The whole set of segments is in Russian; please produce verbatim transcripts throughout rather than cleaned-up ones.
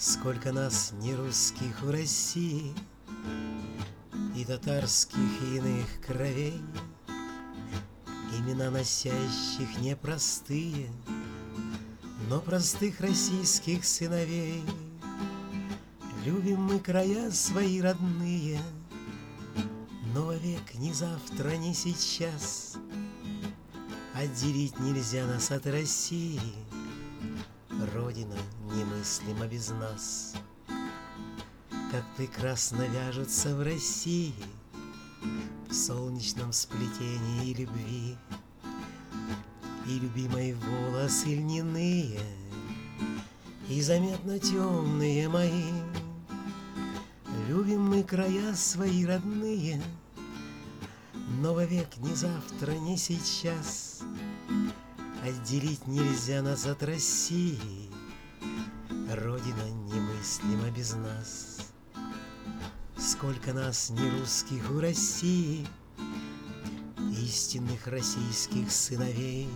Сколько нас не русских в России, и татарских, и иных кровей, имена носящих непростые, но простых российских сыновей. Любим мы края свои родные, но вовек ни завтра, ни сейчас. Отделить нельзя нас от России, Родина немыслима без нас. Как прекрасно вяжутся в России в солнечном сплетении любви и любимые волосы льняные, и заметно темные мои. Любим мы края свои родные, но вовек ни завтра, ни сейчас. Отделить нельзя нас от России, Родина немыслима без нас. Сколько нас не русских в России, истинных российских сыновей,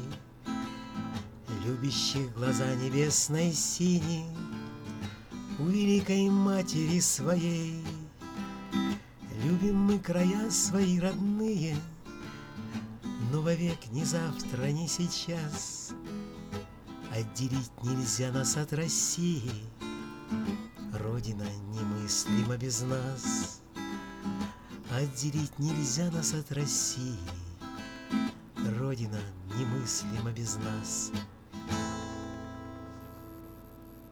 любящих глаза небесной синей у великой матери своей. Любим мы края свои родные, но вовек ни завтра, ни сейчас. Отделить нельзя нас от России, Родина немыслима без нас. Отделить нельзя нас от России, Родина немыслима без нас.